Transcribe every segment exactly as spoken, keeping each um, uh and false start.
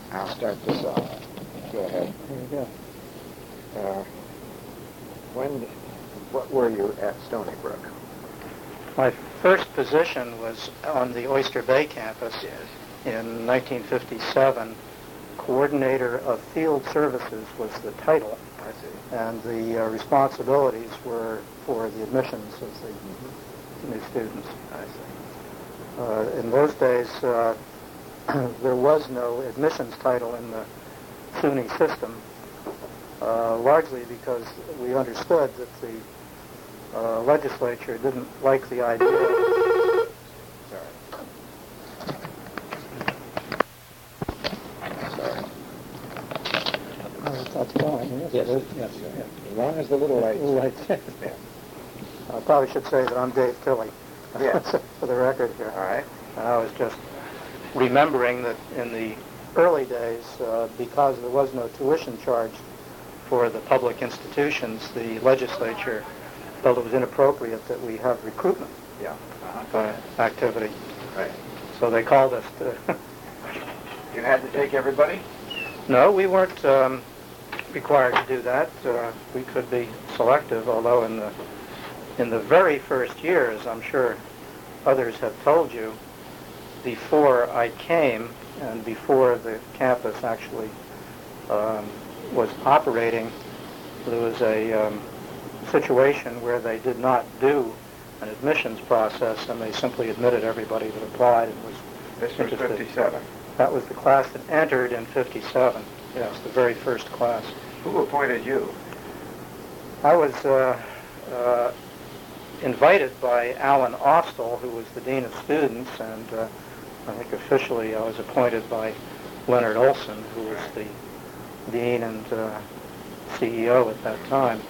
I'll start this off. Go ahead. There you go. Uh, when, what were you at Stony Brook? My first position was on the Oyster Bay campus Yes. in nineteen fifty-seven. Coordinator of Field Services was the title, I see. and the uh, responsibilities were for the admissions of the Mm-hmm. new students. I see. Uh, in those days, uh, there was no admissions title in the SUNY system, uh, largely because we understood that the uh, legislature didn't like the idea. Sorry. Sorry. Oh, that's fine. Yes, Yes. it is. Yes. Yes. As long as the little lights. Little lights. Yeah. I probably should say that I'm Dave Tilley, Yes. for the record here. All right. And I was just remembering that in the early days, uh, because there was no tuition charged for the public institutions, the legislature felt it was inappropriate that we have recruitment Yeah. Uh-huh. uh, activity. Right. So they called us to... You had to take everybody? No, we weren't um, required to do that. Uh, we could be selective, although in the in the very first years, I'm sure others have told you, before I came and before the campus actually um, was operating, there was a um, situation where they did not do an admissions process, and they simply admitted everybody that applied and was This was interested. fifty-seven. That was the class that entered in fifty-seven. Yes, the very first class. Who appointed you? I was uh, uh, invited by Alan Austell, who was the Dean of Students, and uh, I think officially I was appointed by Leonard Olson, who was the Dean and uh, C E O at that time.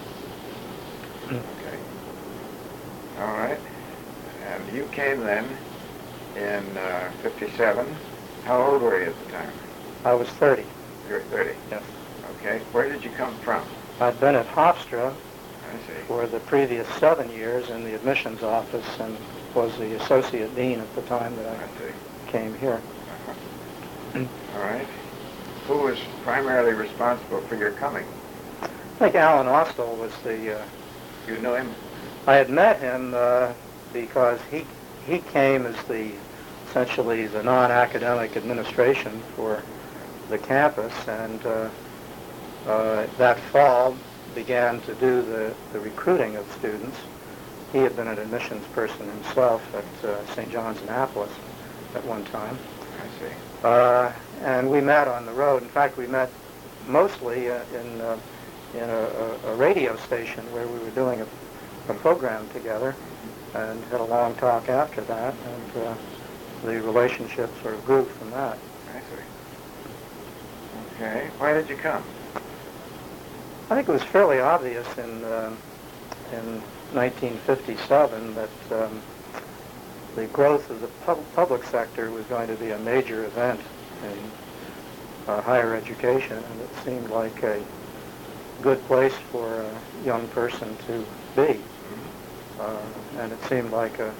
Okay. All right. And you came then in uh, fifty-seven. How old were you at the time? I was thirty, You were thirty. yes. Okay. Where did you come from? I'd been at Hofstra I see. for the previous seven years in the admissions office and was the associate dean at the time that I I see. came here. Uh-huh. All right. Who was primarily responsible for your coming? I think Alan Austell was the... Uh, You knew him? I had met him uh, because he he came as the essentially the non-academic administration for the campus, and uh, uh, that fall began to do the, the recruiting of students. He had been an admissions person himself at uh, Saint John's Annapolis at one time. I see. Uh, and we met on the road. In fact, we met mostly uh, in uh, in a, a, a radio station where we were doing a, a program together, and had a long talk after that, and uh, the relationship sort of grew from that. I see. Okay. Why did you come? I think it was fairly obvious in uh, in nineteen fifty-seven that um, the growth of the pub- public sector was going to be a major event in uh, higher education, and it seemed like a good place for a young person to be. Uh, and it seemed like a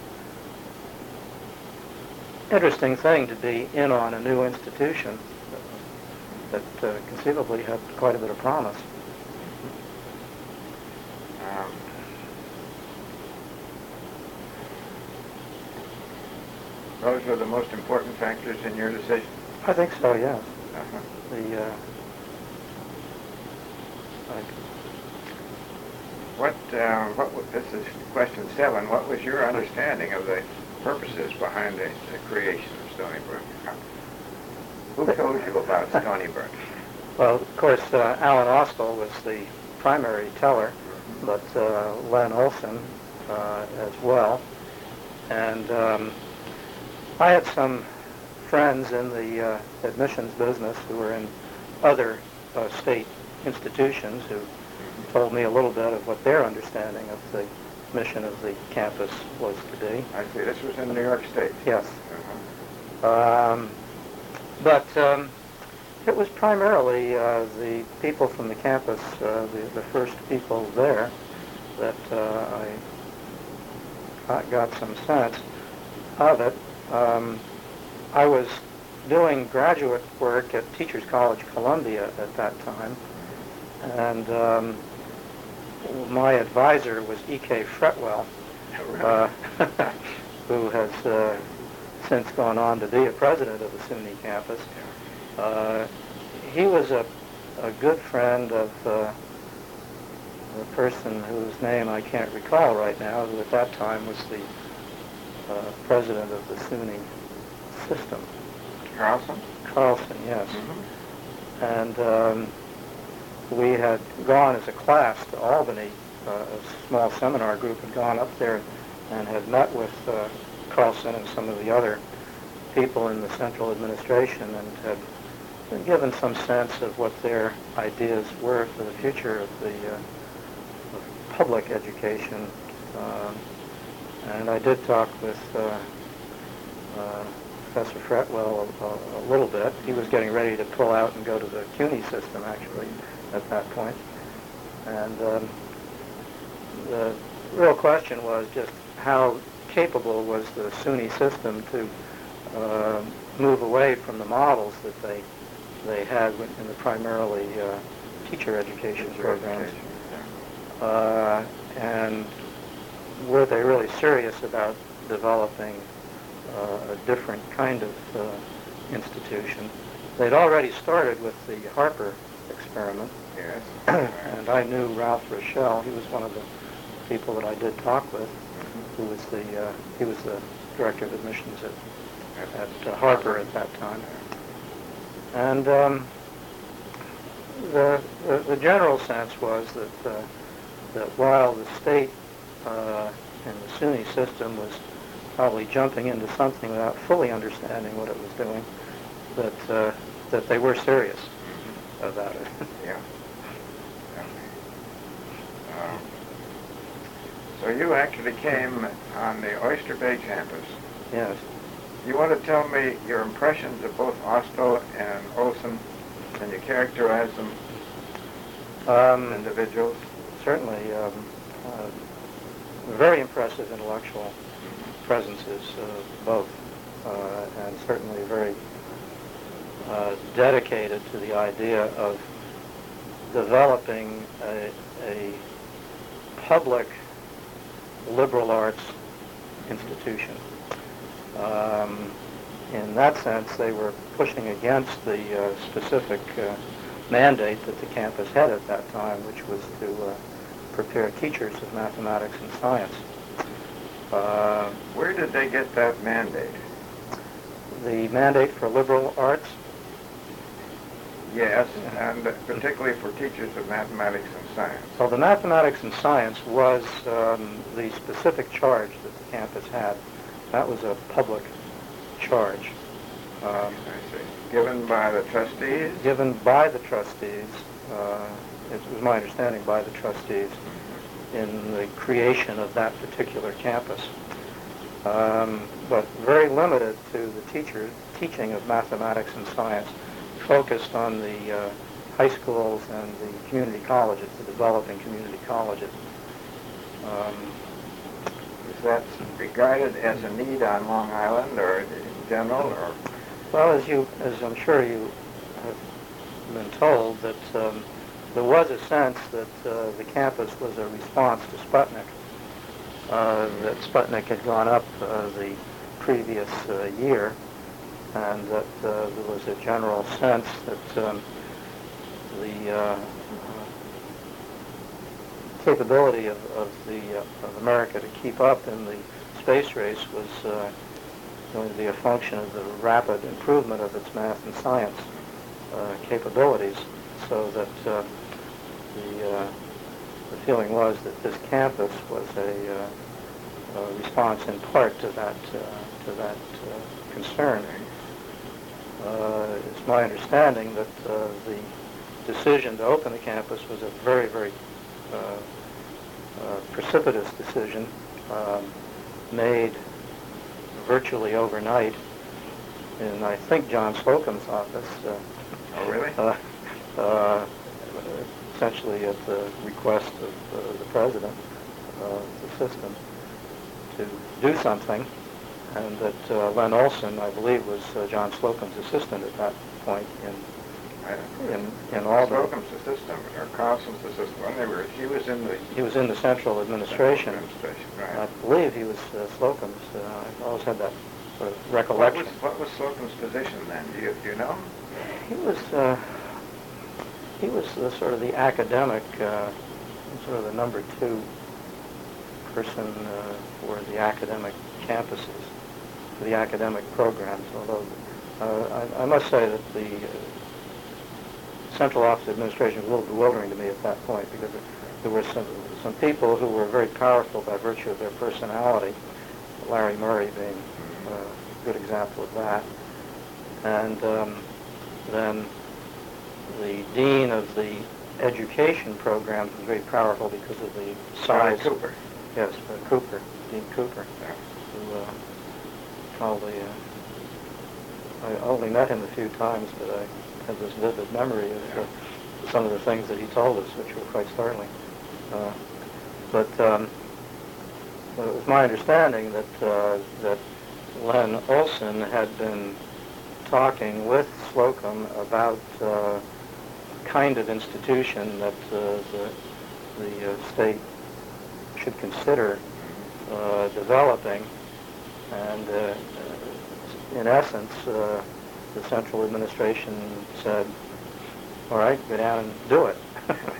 interesting thing to be in on a new institution that, that uh, conceivably had quite a bit of promise. Um, those were the most important factors in your decision? I think so, yes. Uh-huh. The uh, I, What, uh, what was, this is question seven, what was your understanding of the purposes behind the, the creation of Stony Brook? Who told you about Stony Brook? well, of course, uh, Alan Austell was the primary teller, but uh, Len Olson uh, as well. And um, I had some friends in the uh, admissions business who were in other uh, state institutions who told me a little bit of what their understanding of the mission of the campus was to be. I see, this was in New York State. Yes. Uh-huh. Um, but um, it was primarily uh, the people from the campus, uh, the, the first people there, that uh, I got, got some sense of it. Um, I was doing graduate work at Teachers College Columbia at that time, and um, my advisor was E K Fretwell, uh, who has uh, since gone on to be a president of the SUNY campus. Uh, he was a, a good friend of uh, a person whose name I can't recall right now, who at that time was the uh, president of the SUNY system. Carlson? Carlson, yes. Mm-hmm. And um, we had gone as a class to Albany. Uh, a small seminar group had gone up there and had met with uh, Carlson and some of the other people in the central administration and had been given some sense of what their ideas were for the future of the uh, of public education. Um, and I did talk with uh, uh, Professor Fretwell a, a, a little bit. He was getting ready to pull out and go to the CUNY system, actually, at that point. And um, the real question was just how capable was the SUNY system to uh, move away from the models that they they had in the primarily uh, teacher education Teacher programs. education, yeah. Uh, and were they really serious about developing uh, a different kind of uh, institution? They'd already started with the Harper experiment. Yes. And I knew Ralph Rochelle. He was one of the people that I did talk with, who was the uh, he was the director of admissions at at uh, Harper at that time. And um, the, the the general sense was that uh, that while the state uh, and the SUNY system was probably jumping into something without fully understanding what it was doing, that uh, that they were serious about it. Yeah. Um, so you actually came on the Oyster Bay campus. Yes. You want to tell me your impressions of both Oslo and Olson? Can you characterize them Um, as individuals? certainly, um, uh, very impressive intellectual presences, uh, both, uh, and certainly very uh, dedicated to the idea of developing a, a public liberal arts institution. Um, in that sense, they were pushing against the uh, specific uh, mandate that the campus had at that time, which was to uh, prepare teachers of mathematics and science. Uh, Where did they get that mandate? the mandate for liberal arts, Yes, and particularly for teachers of mathematics and science. well, the mathematics and science was um, the specific charge that the campus had. That was a public charge. Um, I see. Given by the trustees? given by the trustees, uh, it was my understanding by the trustees in the creation of that particular campus. Um, but very limited to the teacher, teaching of mathematics and science, focused on the uh, high schools and the community colleges, the developing community colleges. Um, Is that regarded as a need on Long Island or in general, or? Well, as you, as I'm sure you have been told, that um, there was a sense that uh, the campus was a response to Sputnik. Uh, that Sputnik had gone up uh, the previous uh, year, and that uh, there was a general sense that um, the uh, capability of, of the uh, of America to keep up in the space race was uh, going to be a function of the rapid improvement of its math and science uh, capabilities, so that uh, the, uh, the feeling was that this campus was a, uh, a response in part to that, uh, to that uh, concern. Uh, it's my understanding that uh, the decision to open the campus was a very, very uh, uh, precipitous decision, um, made virtually overnight in, I think, John Slocum's office. Uh, Oh, really? uh, uh, essentially at the request of uh, the president of the system to do something. and that uh, Len Olson, I believe, was uh, John Slocum's assistant at that point in in in Albany. Slocum's assistant or Carlson's assistant. When they were, he was in the He was in the central administration. Central administration, right. I believe he was uh, Slocum's. Uh, I've always had that sort of What recollection. was, what was Slocum's position then? Do you, do you know? He was uh, he was the, sort of the academic, uh, sort of the number two person uh, for the academic campuses, for the academic programs. Although uh, I, I must say that the uh, Central Office Administration was a little bewildering to me at that point, because there were some some people who were very powerful by virtue of their personality. Larry Murray being a good example of that, and um, then the dean of the education programs was very powerful because of the size. Charlie Cooper. Yes, uh, Cooper, Dean Cooper, Yeah. who uh, probably, uh, I only met him a few times, but I have this vivid memory of uh, some of the things that he told us, which were quite startling. Uh, but um, it was my understanding that, uh, that Len Olson had been talking with Slocum about uh, kind of institution that uh, the, the uh, state should consider uh, developing, and uh, in essence, uh, the central administration said, all right, go down and do it.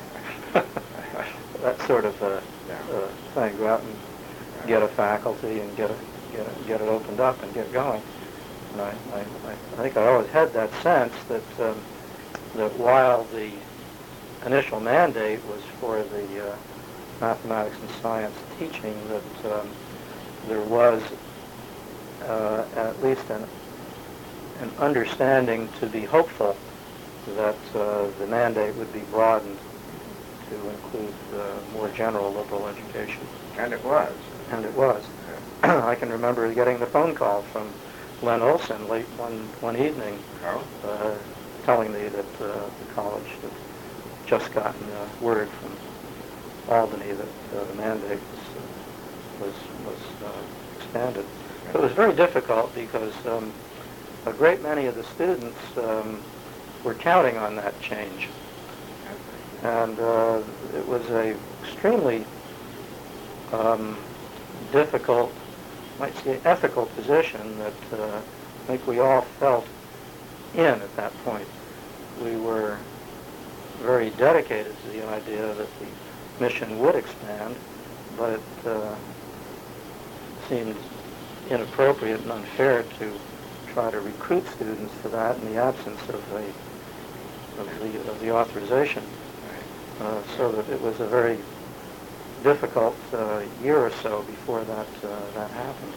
That sort of uh, Yeah. uh, thing, go out and get a faculty and get, a, get, a, get it opened up and get going. And I, I, I think I always had that sense that, um, that while the initial mandate was for the uh, mathematics and science teaching, that um, there was uh, at least an, an understanding to be hopeful that uh, the mandate would be broadened to include uh, more general liberal education. And it was. And it was. I can remember getting the phone call from Len Olson late one, one evening, Oh? uh, telling me that uh, the college had just gotten uh, word from Albany that uh, the mandate was, was, was uh, expanded. It was very difficult because um, a great many of the students um, were counting on that change. And uh, it was a extremely um, difficult, might say ethical position that uh, I think we all felt in at that point. We were very dedicated to the idea that the mission would expand, but it uh, seemed inappropriate and unfair to try to recruit students for that in the absence of the of the, of the authorization. Uh, so that it was a very difficult uh, year or so before that uh, that happened.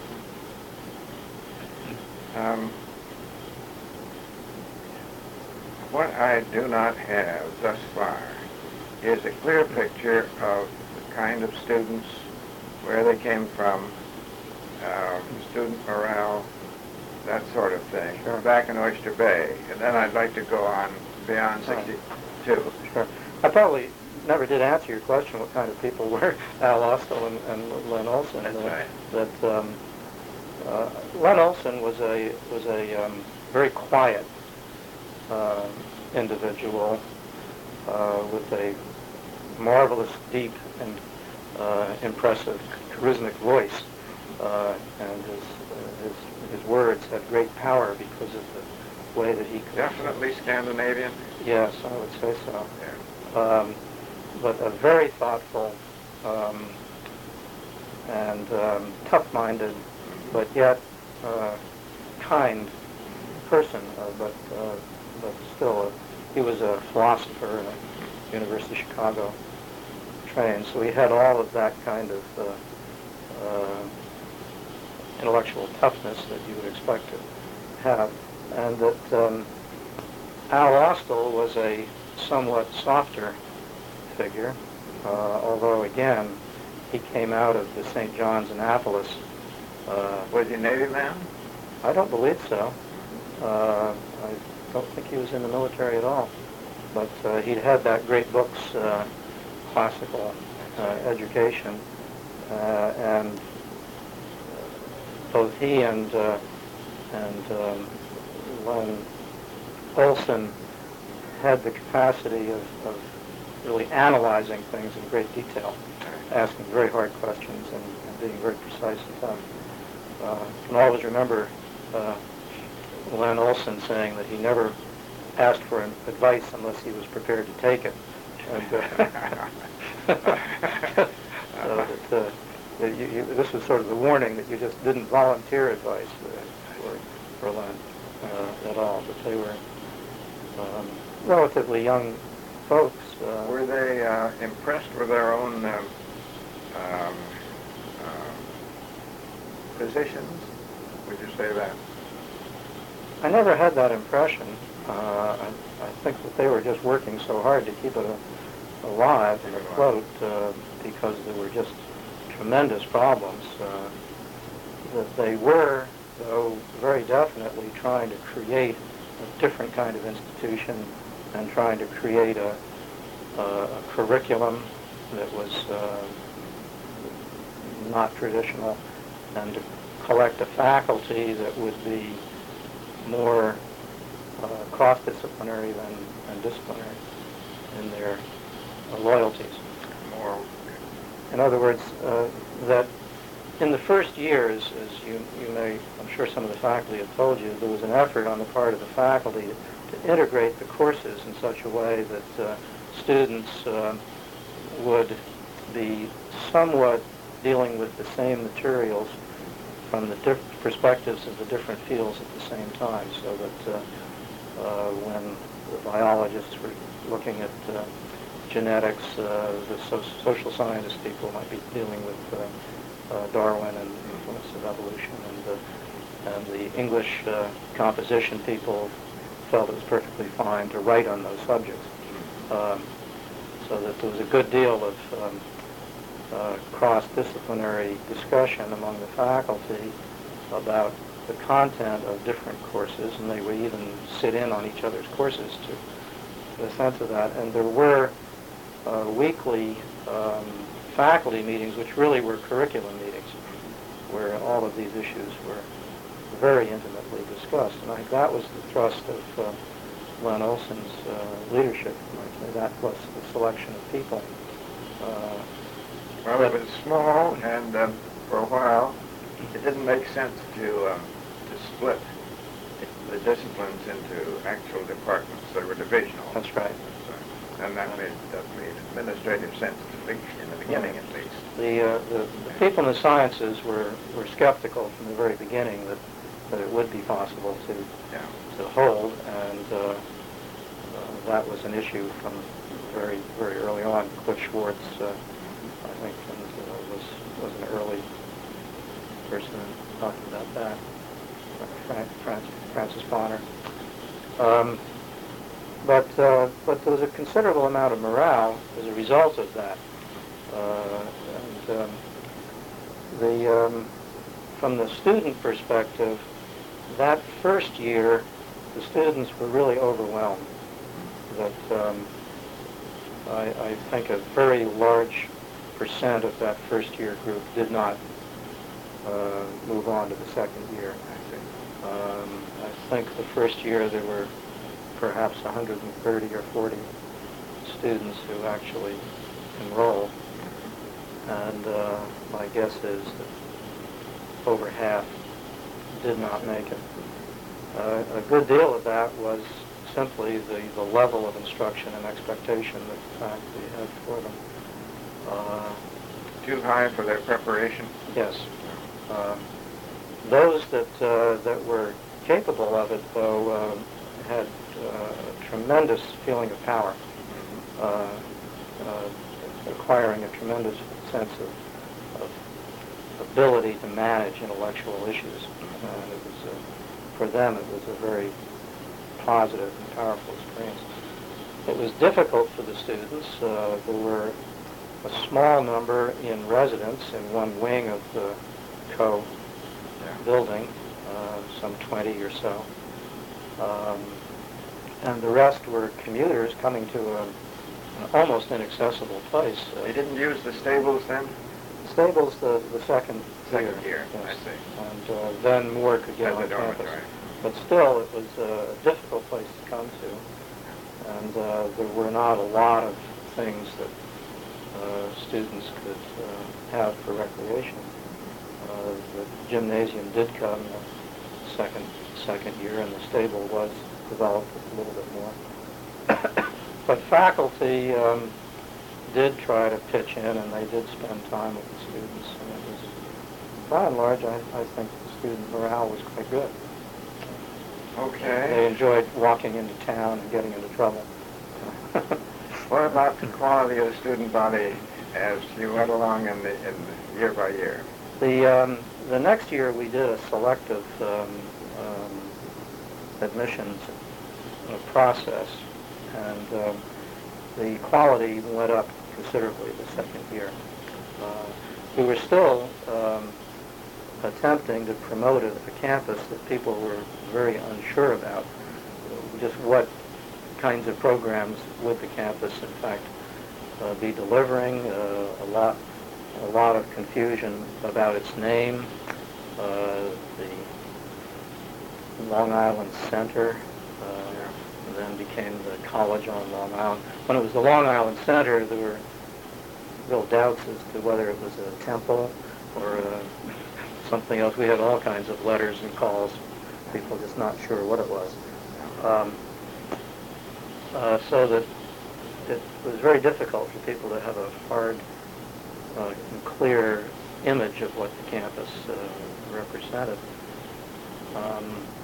Um, what I do not have thus far is a clear picture of the kind of students, where they came from, um, student morale, that sort of thing, Sure. back in Oyster Bay. And then I'd like to go on beyond sixty-two. Sure. I probably never did answer your question, what kind of people were Al Austell and, and Len Olson. That's uh, right. That um, uh, Len Olson was a was a um, very quiet uh, individual uh, with a marvelous, deep, and uh, impressive, charismatic voice, uh, and his, uh, his his words had great power because of the way that he could. Definitely Scandinavian. Yes, I would say so. Yeah. Um, but a very thoughtful um, and um, tough-minded, but yet uh, kind person. Uh, but uh, but still, uh, he was a philosopher and a University of Chicago trained, so he had all of that kind of uh, uh, intellectual toughness that you would expect to have, and that um, Al Austell was a somewhat softer figure, uh, although again he came out of the Saint John's Annapolis. Uh, Was he Navy man? I don't believe so. Uh, I don't think he was in the military at all, but uh, he'd had that great book's uh, classical uh, education, uh, and both he and uh, and um, Len Olson had the capacity of, of really analyzing things in great detail, asking very hard questions and, and being very precise and tough. Uh, I can always remember uh, Len Olson saying that he never asked for an advice unless he was prepared to take it. And, uh, so that, uh, that you, you, this was sort of the warning that you just didn't volunteer advice uh, for, for Len uh, at all, but they were um, relatively young folks. Uh, Were they uh, impressed with their own um, um, uh, positions? Would you say that? I never had that impression. Uh, I, I think that they were just working so hard to keep it a, alive and afloat uh, because there were just tremendous problems. Uh, that they were, though, very definitely trying to create a different kind of institution and trying to create a, a, a curriculum that was uh, not traditional, and to collect a faculty that would be more uh, cross-disciplinary than, than disciplinary in their uh, loyalties. More. In other words, uh, that in the first years, as you, you may, I'm sure some of the faculty have told you, there was an effort on the part of the faculty to, to integrate the courses in such a way that uh, students uh, would be somewhat dealing with the same materials from the diff- perspectives of the different fields at the same time, so that uh, uh, when the biologists were looking at uh, genetics, uh, the so- social scientist people might be dealing with uh, uh, Darwin and the influence of evolution, and, uh, and the English uh, composition people felt it was perfectly fine to write on those subjects. Um, so that there was a good deal of um, Uh, cross-disciplinary discussion among the faculty about the content of different courses, and they would even sit in on each other's courses to get a sense of that. And there were uh, weekly um, faculty meetings, which really were curriculum meetings, where all of these issues were very intimately discussed. And I think that was the thrust of uh, Len Olson's uh, leadership, that plus the selection of people. Uh, Well, it was small, and um, for a while, it didn't make sense to um, to split the disciplines into actual departments. They were divisional. That's right. So, and that made that made administrative sense in the beginning, at least. The, uh, the the people in the sciences were were skeptical from the very beginning that that it would be possible to Yeah. to hold, and uh, uh, that was an issue from very very early on. Cliff Schwartz, uh, I think, and, uh, was was an early person talking about that. Frank, Francis, Francis Bonner. Um, but uh, but there was a considerable amount of morale as a result of that. Uh, and um, the um, from the student perspective, that first year, the students were really overwhelmed. That um, I, I think a very large percent of that first year group did not uh, move on to the second year. Um, I think the first year there were perhaps one hundred thirty or forty students who actually enrolled, and uh, my guess is that over half did not make it. Uh, a good deal of that was simply the, the level of instruction and expectation that the faculty had for them. Uh, Too high for their preparation? yes. Uh, those that uh, that were capable of it, though, uh, had uh, a tremendous feeling of power, uh, uh, acquiring a tremendous sense of, of ability to manage intellectual issues. And it was, uh, for them, it was a very positive and powerful experience. It was difficult for the students. Uh, there were a small number in residence in one wing of the Co building, uh, some twenty or so. Um, and the rest were commuters coming to a, an almost inaccessible place. Uh, They didn't use the stables then? Stable's the, the second Second year. year, I Yes. see. And uh, then more could get As a on campus. dormitory. But still, it was a difficult place to come to. And uh, there were not a lot of things that uh, students could uh, have for recreation. Uh, the gymnasium did come the second second year, and the stable was developed a little bit more. But faculty um, did try to pitch in, and they did spend time with the students. And it was, by and large, I, I think the student morale was quite good. They Okay. enjoyed walking into town and getting into trouble. What about the quality of the student body as you went along in the, in the year by year? The um, the next year we did a selective um, um, admissions uh, process, and um, the quality went up considerably the second year. Uh, we were still um, attempting to promote a, a campus that people were very unsure about, just what kinds of programs would the campus in fact uh, be delivering. Uh, a lot a lot of confusion about its name. Uh, the Long Island Center uh, then became the College on Long Island. When it was the Long Island Center, there were real doubts as to whether it was a temple or uh, something else. We had all kinds of letters and calls, people just not sure what it was. Um, uh, so that it was very difficult for people to have a hard uh, and clear image of what the campus uh, represented. Um,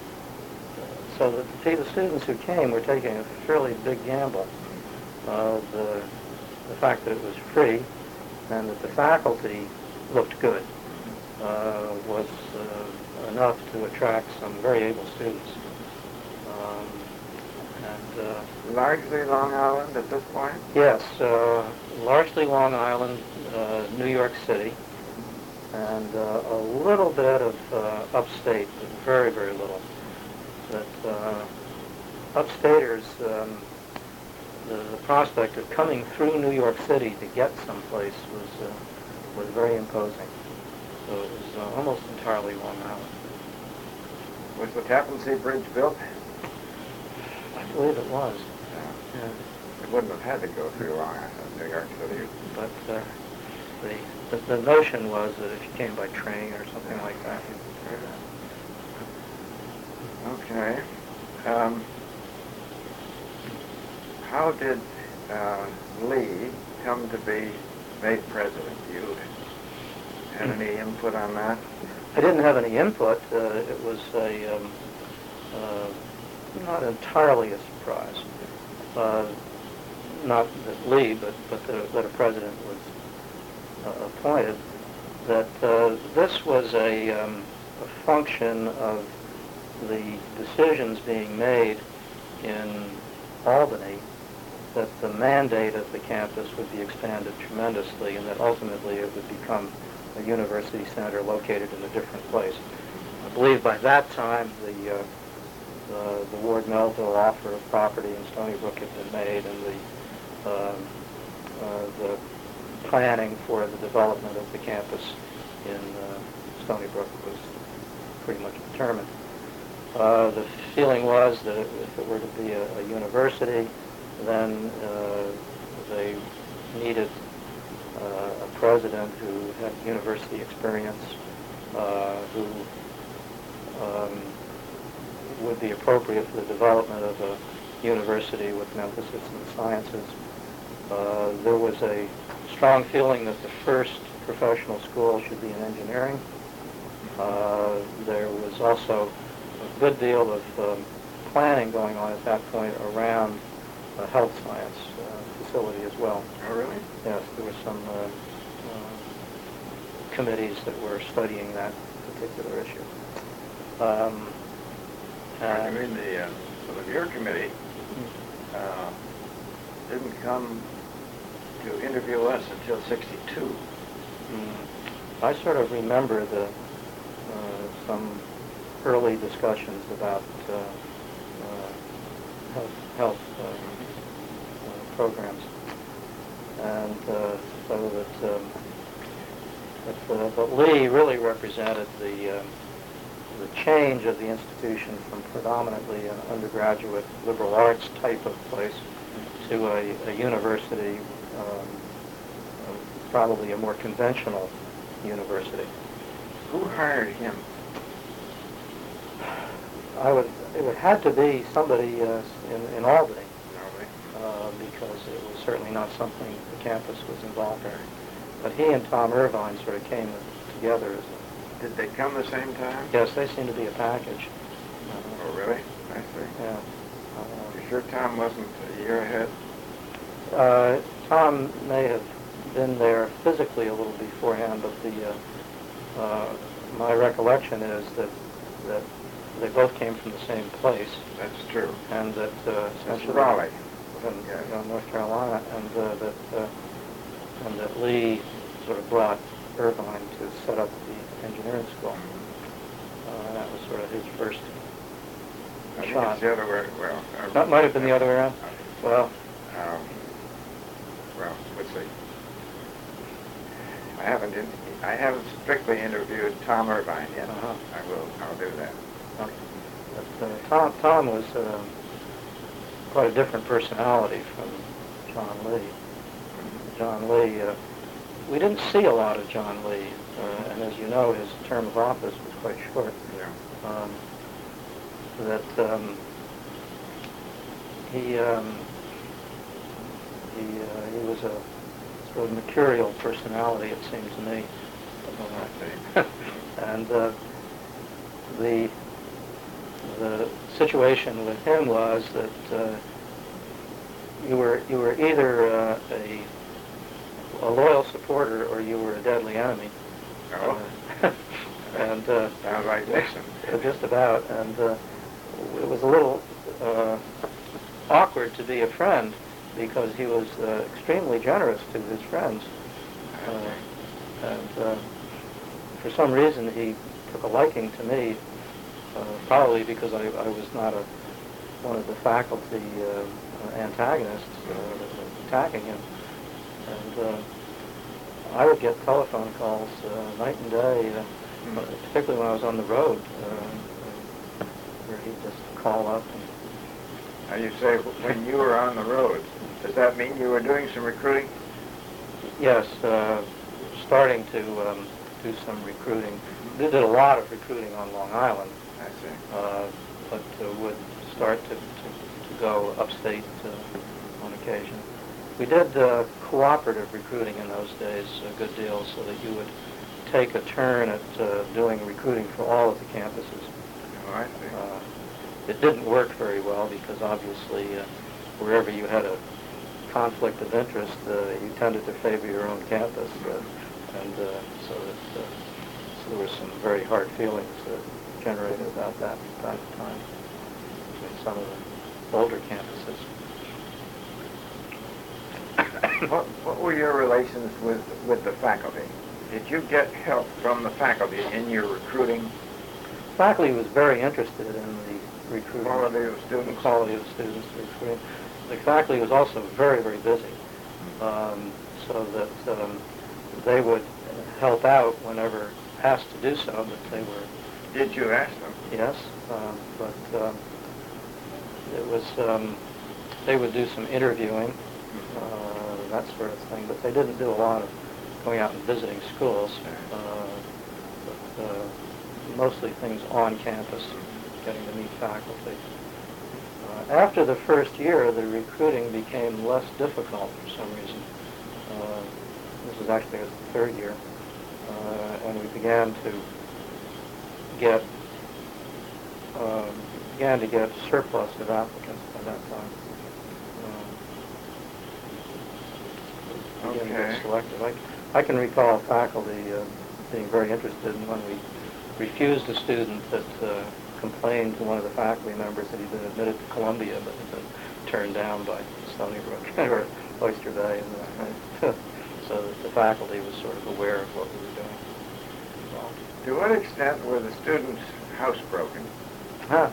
so that the, the students who came were taking a fairly big gamble. Uh, the, the fact that it was free and that the faculty looked good uh, was uh, enough to attract some very able students. Um, and uh, Largely Long Island at this point? yes, uh, largely Long Island, uh, New York City, and uh, a little bit of uh, upstate, but very, very little. That uh, upstaters, um, the, the prospect of coming through New York City to get someplace was uh, was very imposing. So it was uh, almost entirely Long Island. Was the Tappan Zee Bridge built? I believe it was. Yeah. Yeah. It wouldn't have had to go through Long Island, New York City. But uh, the, the the notion was that if you came by train or something like that, you could do that. Okay. Um, how did uh, Lee come to be made president? Do you have any input on that? I didn't have any input. Uh, it was a um, uh, not entirely a surprise. Uh, not that Lee, but but that, that a president was uh, appointed. That uh, this was a, um, a function of the decisions being made in Albany, that the mandate of the campus would be expanded tremendously, and that ultimately it would become a university center located in a different place. I believe by that time the uh, the, the Ward Melville offer of property in Stony Brook had been made, and the um, uh, the planning for the development of the campus in uh, Stony Brook was pretty much determined. Uh, the feeling was that if it were to be a, a university, then uh, they needed uh, a president who had university experience, uh, who um, would be appropriate for the development of a university with an emphasis in the sciences. Uh, there was a strong feeling that the first professional school should be in engineering. Uh, there was also a good deal of um, planning going on at that point around a health science uh, facility as well. Oh, really? Yes, there were some uh, uh, committees that were studying that particular issue. Um, I and, mean, the uh, so the your committee uh, didn't come to interview us until sixty-two. mm, I sort of remember the uh, some early discussions about uh, uh, health, health uh, uh, programs, and uh, so that um, But, uh, but Lee really represented the, um, the change of the institution from predominantly an undergraduate liberal arts type of place to a, a university, um, uh, probably a more conventional university. Who hired him? I would, it would have to be somebody uh, in, in Albany, Nobody. uh, because it was certainly not something the campus was involved in. But he and Tom Irvine sort of came together as a, Did they come the same time? yes, they seem to be a package. Oh, really? I see. Yeah. You sure Tom wasn't a year ahead? Uh, uh, Tom may have been there physically a little beforehand, but the uh, uh, my recollection is that that they both came from the same place, That's true. and that uh, That's essentially Raleigh. in Yes. you know, North Carolina, and uh, that uh, and that Lee sort of brought Irvine to set up the engineering school. Uh, that was sort of his first I think shot. it's the other way. Well, I- That might have been the other way around. Well, Um, well, let's see. I haven't in, I haven't strictly interviewed Tom Irvine yet. Uh-huh. I will. I'll do that. okay. But, uh, Tom Tom was um, quite a different personality from John Lee. John Lee, uh, we didn't see a lot of John Lee, uh, and as you know, his term of office was quite short. Yeah. Um, that um, he um, he uh, he was a sort of mercurial personality, it seems to me. Uh, and uh, the the situation with him was that uh, you were you were either uh, a a loyal supporter or you were a deadly enemy. Oh. Uh, and uh, Sounds like Nixon. just about, and uh, it was a little uh, awkward to be a friend because he was uh, extremely generous to his friends, uh, and uh, for some reason he took a liking to me, uh, probably because I, I was not a one of the faculty uh, antagonists uh, attacking him, and uh, I would get telephone calls uh, night and day, uh, particularly when I was on the road, uh, where he'd just call up. And Now you say when you were on the road, does that mean you were doing some recruiting? yes, uh, starting to um, do some recruiting. They did a lot of recruiting on Long Island, I see. uh, but uh, would start to, to, to go upstate uh, on occasion. We did uh, cooperative recruiting in those days a good deal, so that you would take a turn at uh, doing recruiting for all of the campuses. Oh, I see. Uh, it didn't work very well because obviously uh, wherever you had a conflict of interest, uh, you tended to favor your own campus, uh, and uh, so that uh, so there were some very hard feelings uh, generated about that from time to time between some of the older campuses. What, what were your relations with, with the faculty? Did you get help from the faculty in your recruiting? Faculty was very interested in the recruiting. Quality of The students? quality of students recruiting. The faculty was also very, very busy, um, so that um, they would help out whenever asked to do so, but they were, Did you ask them? yes, um, but um, it was, um, they would do some interviewing, uh, that sort of thing, but they didn't do a lot of going out and visiting schools, uh, but uh, mostly things on campus, getting to meet faculty. Uh, after the first year, the recruiting became less difficult for some reason. Uh, this was actually the third year, uh, and we began to get uh, began to get surplus of applicants by that time. Uh, beginning to get Okay. selected. I, I can recall faculty uh, being very interested in when we refused a student that uh, complained to one of the faculty members that he'd been admitted to Columbia but had been turned down by Stony Brook or Oyster Bay, and uh, so that the faculty was sort of aware of what we were doing. Well, To what extent were the students housebroken? huh.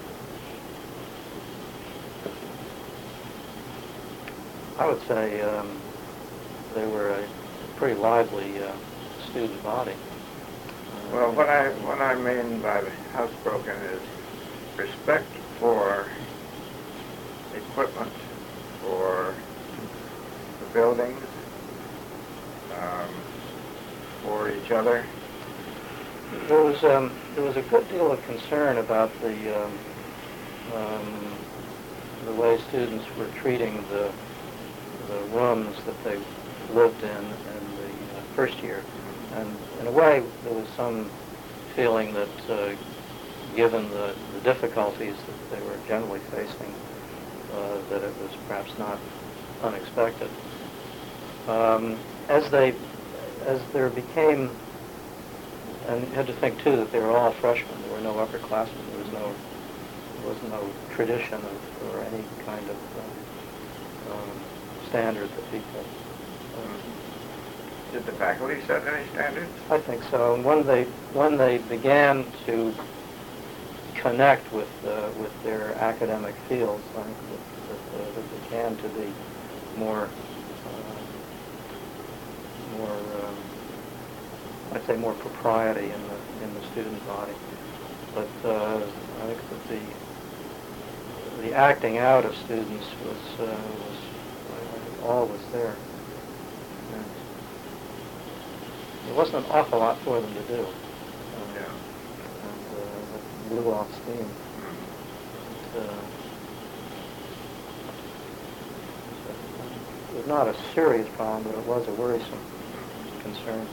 I would say um, they were a pretty lively uh, student body. Well, what I what I mean by the housebroken is respect for equipment, for the buildings, um, for each other. There was um, there was a good deal of concern about the um, um, the way students were treating the the rooms that they lived in in the uh, first year, and in a way there was some feeling that uh, given the, the difficulties that they were generally facing, uh, that it was perhaps not unexpected. Um, as they as there became, and you had to think too that they were all freshmen. There were no upperclassmen. There was no there was no tradition of, or any kind of uh, um, standard that people. Um, Did the faculty set any standards? I think so. And when they when they began to connect with uh, with their academic fields, I think that, that, uh, that began to be more uh, more um, I'd say more propriety in the in the student body. But uh, I think that the the acting out of students was uh, was uh, all was there. And there wasn't an awful lot for them to do. Um, Yeah. And uh, it blew off steam. But, uh, it was not a serious problem, but it was a worrisome concern.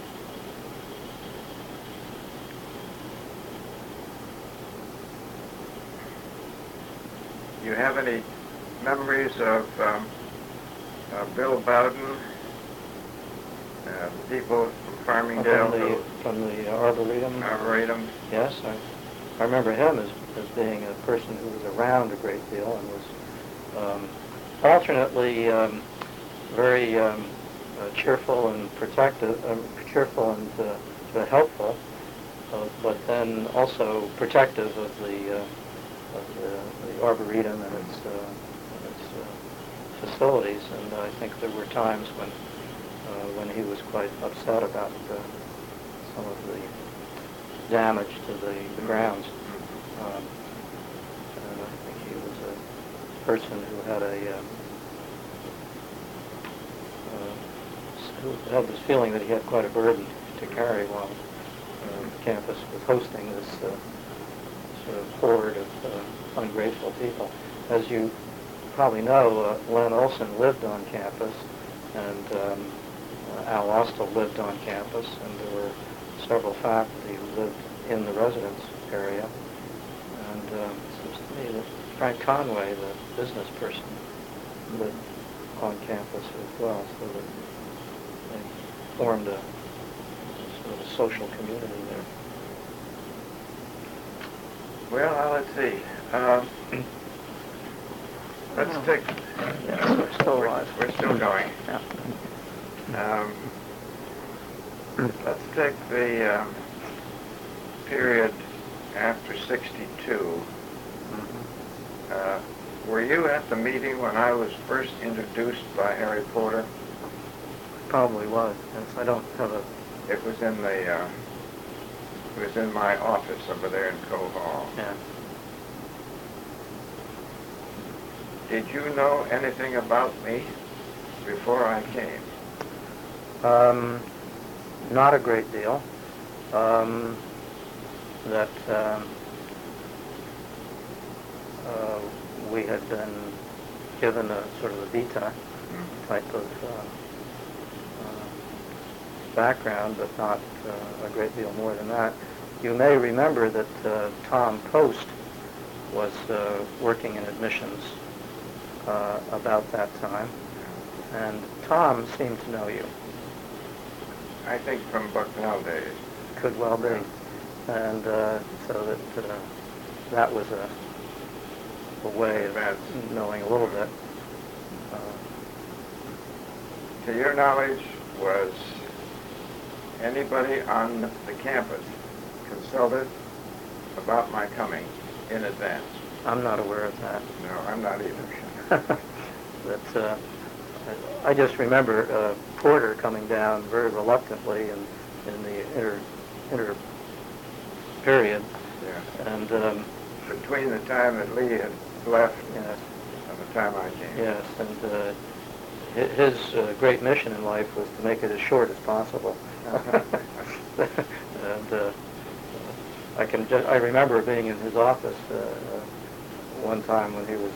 Do you have any memories of um, uh, Bill Bowden, uh, the people from Farmingdale, From the, who- from the Arboretum. Arboretum? Yes, I, I remember him as, as being a person who was around a great deal and was um, alternately um, very um, uh, cheerful and protective, um, cheerful and uh, sort of helpful, uh, but then also protective of the uh, of the, the Arboretum and its, uh, and its uh, facilities. And I think there were times when uh, when he was quite upset about uh, some of the damage to the, the grounds. Um, and I think he was a person who had a um, uh, who had this feeling that he had quite a burden to carry while uh, campus was hosting this uh, sort of horde of uh, ungrateful people. As you probably know, uh, Len Olson lived on campus, and um, uh, Al Ostel lived on campus, and there were several faculty who lived in the residence area. And um, it seems to me that Frank Conway, the business person, lived on campus as well, so that they formed a sort of a social community there. Well, now let's see. Um, let's Oh. take. Yes, we're still we're, alive. we're still going. Yeah. Um, let's take the um, period after sixty-two. Mhm. Uh, were you at the meeting when I was first introduced by Harry Porter? Probably was. Yes, I don't have a. It was in the. Uh, it was in my office over there in Cove Hall. Yeah. Did you know anything about me before I came? Um, not a great deal. Um, that um, uh, we had been given a sort of a beta type of uh, uh, background, but not uh, a great deal more than that. You may remember that uh, Tom Post was uh, working in admissions uh, about that time, and Tom seemed to know you. I think from Bucknell days. Could well be. And uh, so that uh, that was a, a way of That's- knowing a little bit. Uh, To your knowledge, was anybody on the campus consulted about my coming in advance? I'm not aware of that. No, I'm not either. But uh, I I just remember uh, Porter coming down very reluctantly and in the inter, inter period. Yeah. And um, Between the time that Lee had left yes, and the time I came. yes, and uh, hi- his uh, great mission in life was to make it as short as possible. And uh, I can ju- I remember being in his office uh, uh, one time when he was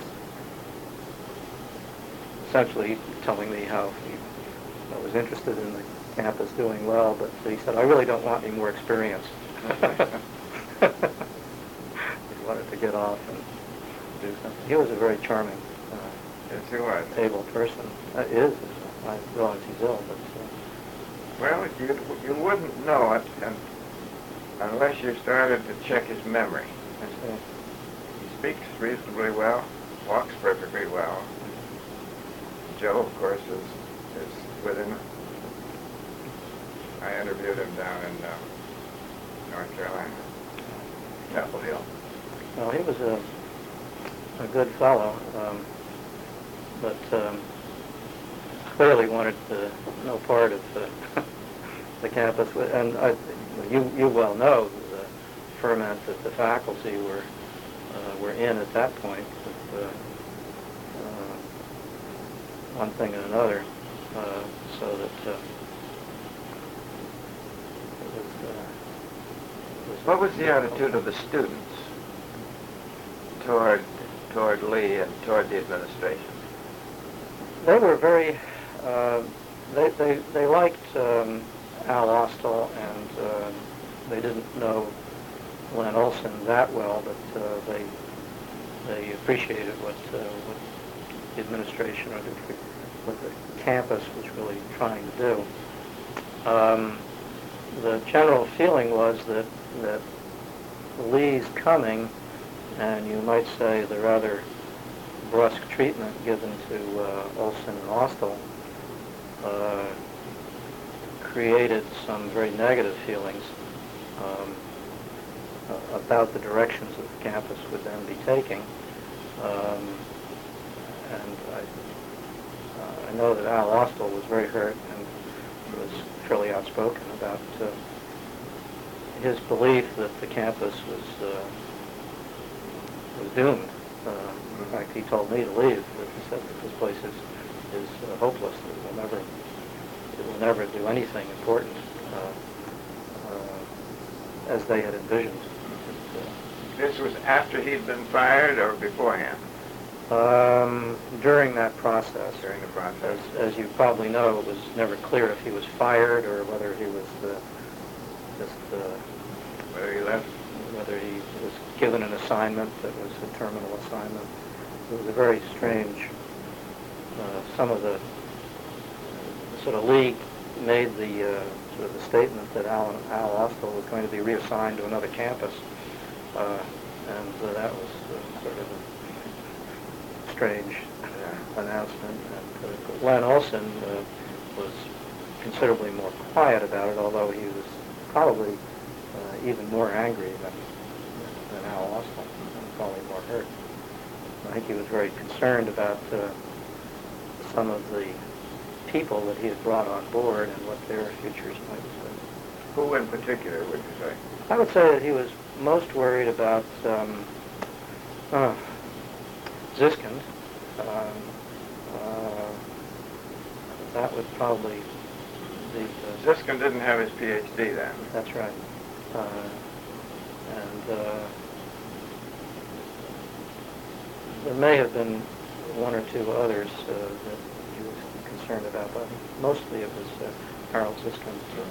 essentially telling me how he I was interested in the campus doing well, but he said, I really don't want any more experience. He wanted to get off and do something. He was a very charming, uh, Yes, he was. able person. Uh, is. I realize he's ill, but uh, Well, you, you wouldn't know it and, unless you started to check his memory. I say, He speaks reasonably well, walks perfectly well. Joe, of course, is, is with him. I interviewed him down in uh, North Carolina, Chapel Hill. well, he was a, a good fellow, um, but um, clearly wanted uh, no part of uh, the campus. And I, you, you well know the ferment that the faculty were uh, were in at that point. With, uh, uh, one thing and another, uh, so that uh, it was, uh, it was What was the attitude of the students toward toward Lee and toward the administration? They were very, uh, they, they, they liked um, Al Austell, and uh, they didn't know Len Olson that well, but uh, they they appreciated what, uh, what the administration or the, what the campus was really trying to do. Um, the general feeling was that, that Lee's coming, and you might say the rather brusque treatment given to uh, Olson and Austell uh, created some very negative feelings um, about the directions that the campus would then be taking. Um, and I, uh, I know that Al Austell was very hurt and was fairly outspoken about uh, his belief that the campus was uh, was doomed. Uh, in fact, he told me to leave. He said that this place is is uh, hopeless. It will never it will never do anything important uh, uh, as they had envisioned. It, uh, This was after he'd been fired or beforehand? Um, during that process, During the process. as, as you probably know, it was never clear if he was fired or whether he was uh, just uh, Whether he left? whether he was given an assignment that was a terminal assignment. It was a very strange. Uh, some of the sort of Lee made the uh, sort of the statement that Alan Al Austell was going to be reassigned to another campus, uh, and uh, that was uh, sort of a strange uh, announcement. And, uh, Len Olson uh, was considerably more quiet about it, although he was probably uh, even more angry than, than Al Austell, and probably more hurt. I think he was very concerned about uh, some of the people that he had brought on board and what their futures might be. Who in particular, would you say? I would say that he was most worried about um, uh, Ziskind. Um, uh, that would probably be... Uh, Ziskind didn't have his P H D then. That's right. Uh, and uh, there may have been one or two others uh, that he was concerned about, but mostly it was uh, Harold Ziskind, uh,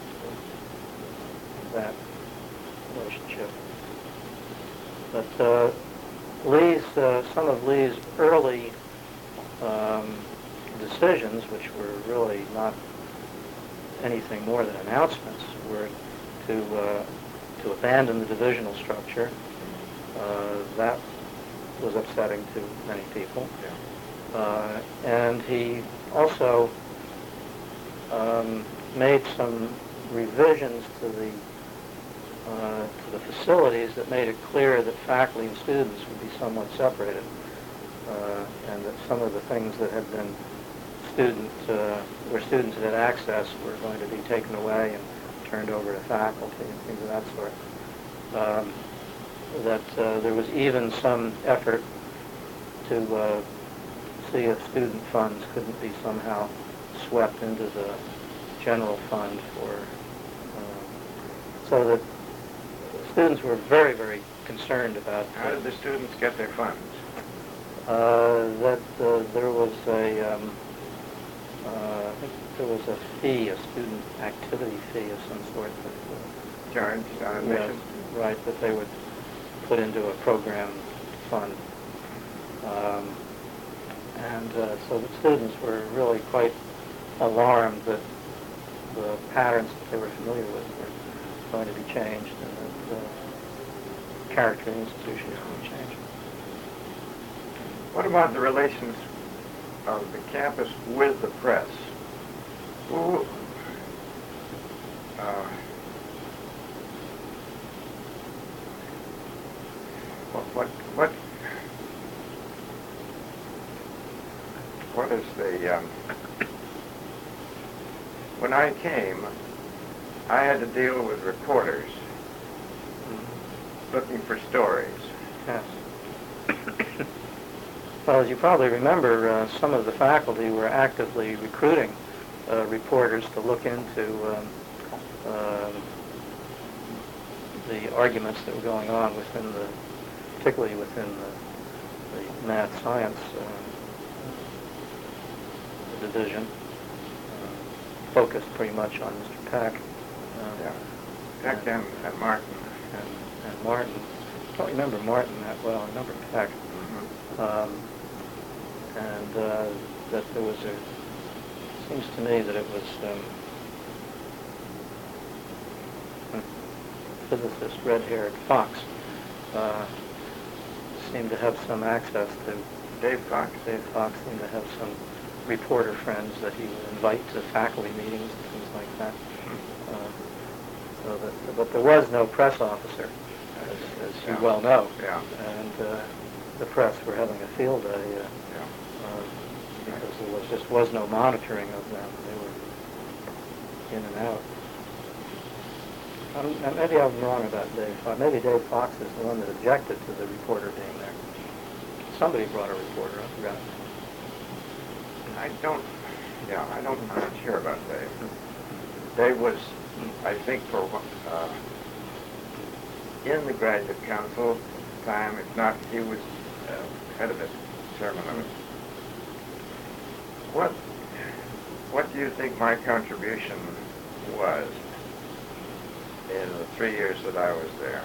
that relationship. But uh, Lee's, uh, some of Lee's early um, decisions, which were really not anything more than announcements, were to uh, to abandon the divisional structure. Uh, that was upsetting to many people. Yeah. Uh, and he also um, made some revisions to the uh, to the facilities that made it clear that faculty and students would be somewhat separated, uh, and that some of the things that had been student, uh, where students had access were going to be taken away and turned over to faculty and things of that sort. Um, that uh, there was even some effort to uh, see if student funds couldn't be somehow swept into the general fund for, uh, so that students were very, very concerned about. How did the students get their funds? Uh, that uh, there was a, um, uh, I think there was a fee, a student activity fee of some sort. That, uh, Charged on admission? yes, right, that they would put into a program fund. Um, and uh, so the students were really quite alarmed that the patterns that they were familiar with were going to be changed and that the character of the institution was going to change. What about the relations of the campus with the press? Who, uh, what, what, what, what is the, um, when I came, I had to deal with reporters looking for stories. Yes. Well, as you probably remember, uh, some of the faculty were actively recruiting uh, reporters to look into um, um, the arguments that were going on within the, particularly within the, the math science uh, division, uh, focused pretty much on Mister Peck. Uh, Yeah. Peck and, and Martin. And, and Martin. I don't remember Martin that well. I remember Peck. Mm-hmm. Um, and uh, that there was a, seems to me that it was um, physicist, red-haired Fox, uh, seemed to have some access to, Dave Fox. Dave Fox seemed to have some reporter friends that he would invite to faculty meetings and things like that. Uh, so that, but there was no press officer, as, as you Yeah. well know. Yeah. And uh, the press were having a field day. Uh, Yeah. Uh, because there was, just was no monitoring of them. They were in and out. Um, now maybe I'm wrong about Dave Fox. Maybe Dave Fox is the one that objected to the reporter being there. Somebody brought a reporter, I forgot. I don't, yeah, I don't, I'm not sure about Dave. Dave was, I think, for, uh, in the graduate council at the time, if not, he was uh, head of it, chairman of it. What, what do you think my contribution was in the three years that I was there?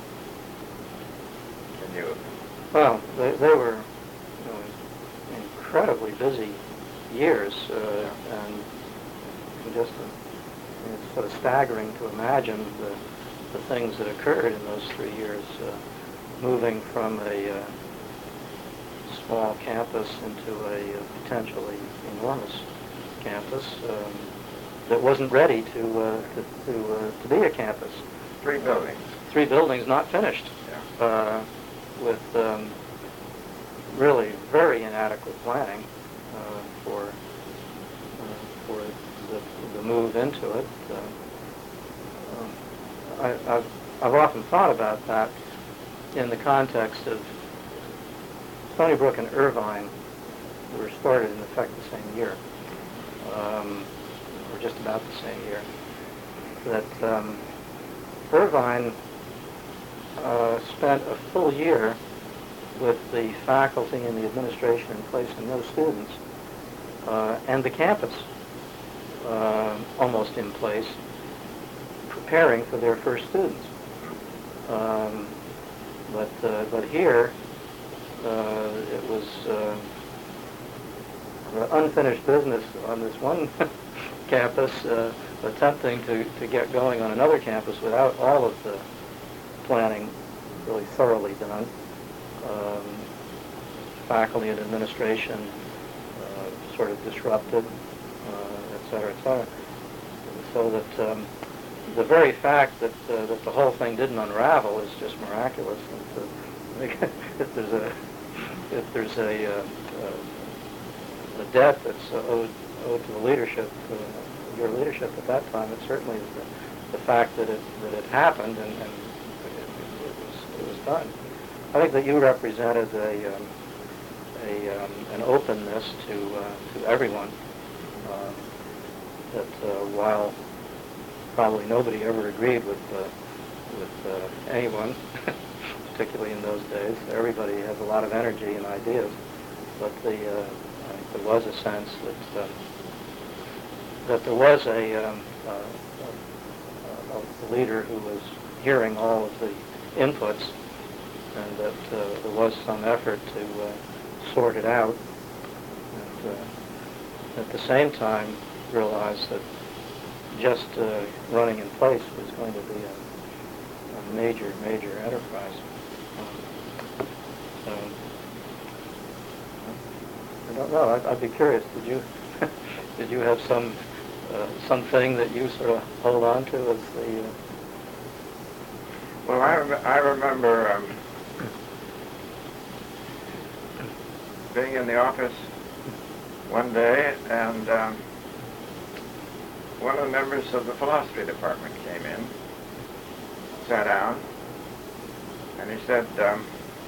Can you? Well, they, they were you know, incredibly busy years, uh, and just uh, it's sort of staggering to imagine the, the things that occurred in those three years, uh, moving from a uh, small campus into a uh, potentially enormous campus um, that wasn't ready to uh, to to, uh, to be a campus. Three buildings. Three buildings not finished, Yeah. uh, with um, really very inadequate planning uh, for uh, for the, the move into it. Uh, um, I, I've I've often thought about that in the context of Stony Brook and Irvine were started in effect the same year, um, or just about the same year. That um, Irvine uh, spent a full year with the faculty and the administration in place and no students, uh, and the campus uh, almost in place, preparing for their first students. Um, but uh, but here. Uh, it was uh, unfinished business on this one campus, uh, attempting to, to get going on another campus without all of the planning really thoroughly done. Um, faculty and administration uh, sort of disrupted, uh, et cetera, et cetera. So that um, the very fact that uh, that the whole thing didn't unravel is just miraculous. And to, if there's a if there's a, uh, uh, a debt that's uh, owed, owed to the leadership, uh, your leadership at that time, it certainly is the fact that it that it happened and, and it, it was it was done. I think that you represented a um, a um, an openness to uh, to everyone. Uh, that uh, while probably nobody ever agreed with uh, with uh, anyone, particularly in those days, everybody has a lot of energy and ideas. But the uh, I think there was a sense that uh, that there was a, um, uh, a, a leader who was hearing all of the inputs, and that uh, there was some effort to uh, sort it out, and uh, at the same time realized that just uh, running in place was going to be a, a major, major enterprise. Um, so, I don't know. I'd, I'd be curious. Did you did you have some uh, something that you sort of hold on to as the? Uh, Well, I, rem- I remember um, being in the office one day, and um, one of the members of the philosophy department came in, sat down, and he said, um,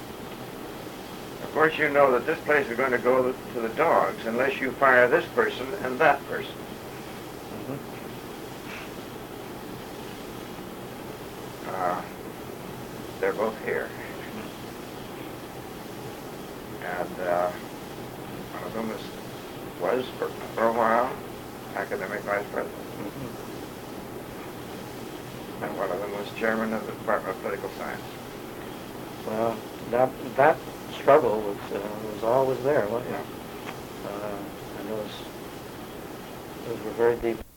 of course you know that this place is going to go to the dogs unless you fire this person and that person. mm-hmm. Uh, they're both here. And uh, one of them was, was for, for a while, academic vice president. Mm-hmm. And one of them was chairman of the Department of Political Science. Well, that that struggle was uh, was always there, wasn't it? Yeah. Uh, and those those were very deep.